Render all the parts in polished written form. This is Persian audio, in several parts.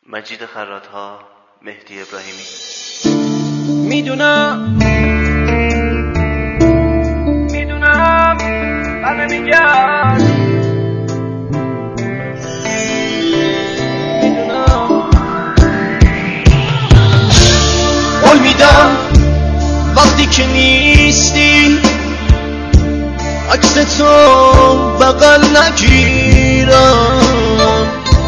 مجید خرات‌ها، مهدی ابراهیمی. میدونم همه میگن، میدونم قول میدم وقتی که نیستی عکس تو بغل نگیرم.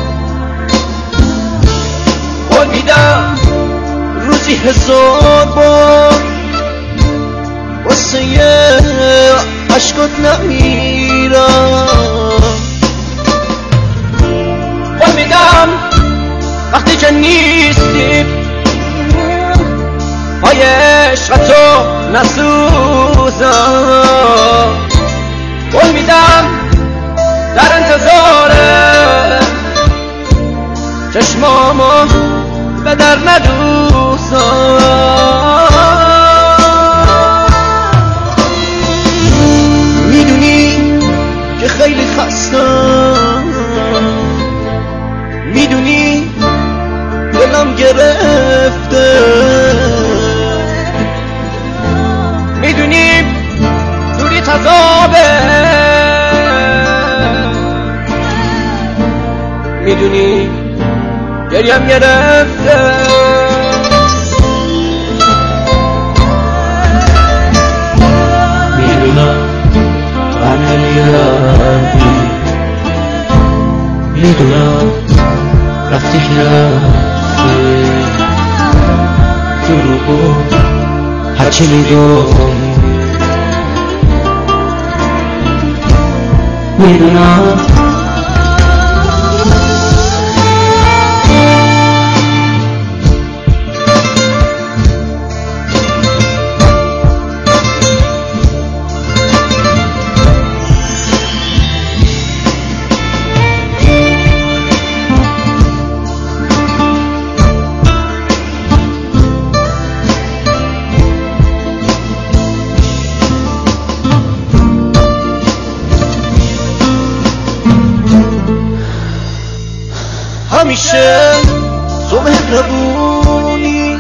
قول میدم روزی 1000 بار واسه عشقات نمیرم. قول میدم وقتی که نیستی پای عشقتو نسوزم. قول میدم در انتظار چشمامو به در ندوزم. میدونی که خیلی خستم، میدونی دلم گرفته، میدونی دوری تضابه، میدونی گریم گرفته. میدونم غم نمیرمی، میدونم رفتی که رفتی، دروغو هرچی میدونی. میدونم همیشه تو مهربونی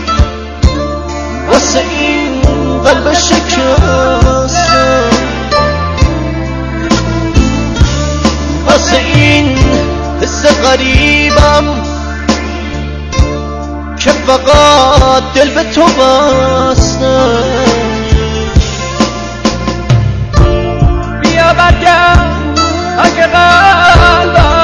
واسه این قلب شکستم، واسه این حس غریبم که فقط دل به تو بستم. بیا برگرد اگه قلبم